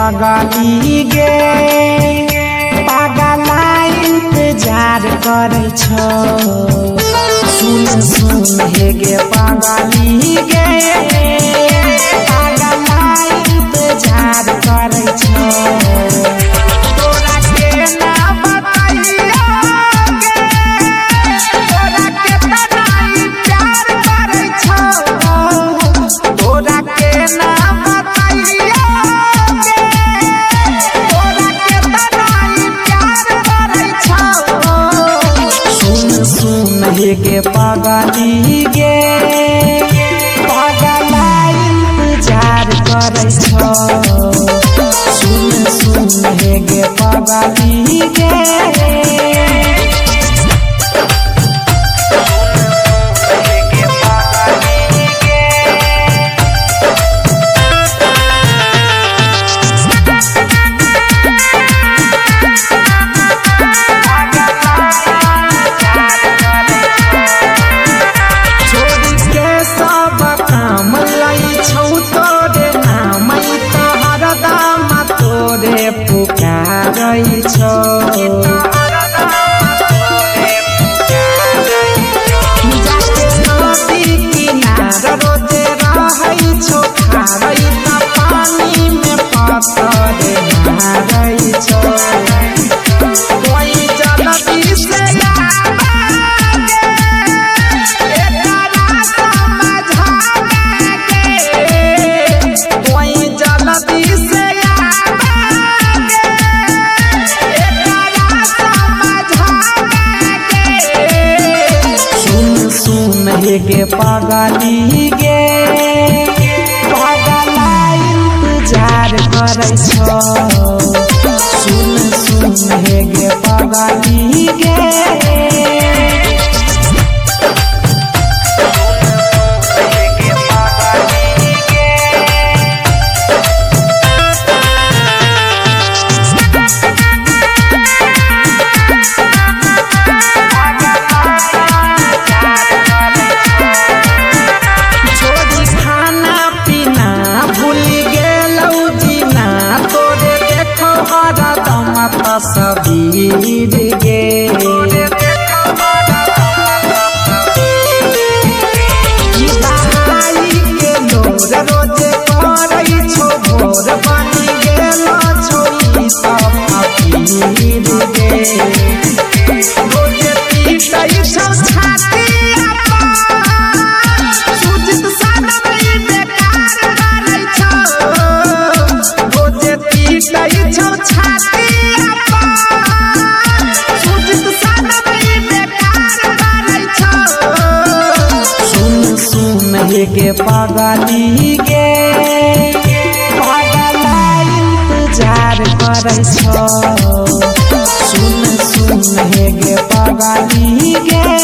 पगली गे पागला इंतजार करे छो सुन सुन हे गे पगली गे पागला इंतजार करे छो तोरा के ना बताइया गे तोरा के तनाई प्यार करे छो तोरा के ना बताइया गे तोरा के तनाई प्यार करे छो सुन सुन हे गे पगली गे पागला इंतजार करे छो सुन सुन हे गे पगली गे पुकारै छो नदी किनार रोजे रहै छो खारै त पानी में पत्थर मारै छो कोई जल्दी से कोई जल्दी से गे पगली गे पागला इंतजार करे छो सुन सुन हे गे पगली गे तस्वीर गे के लोर रोजे करै छो भोर बनी गेलो छो ई सब फकीर गे रोजे पीटै छो छाती सुजित सनम बेकार करै छो रोजे पीटै छो छाती गे पगली गे पागला इंतजार करे छो सुन सुन हे गे पगली गे।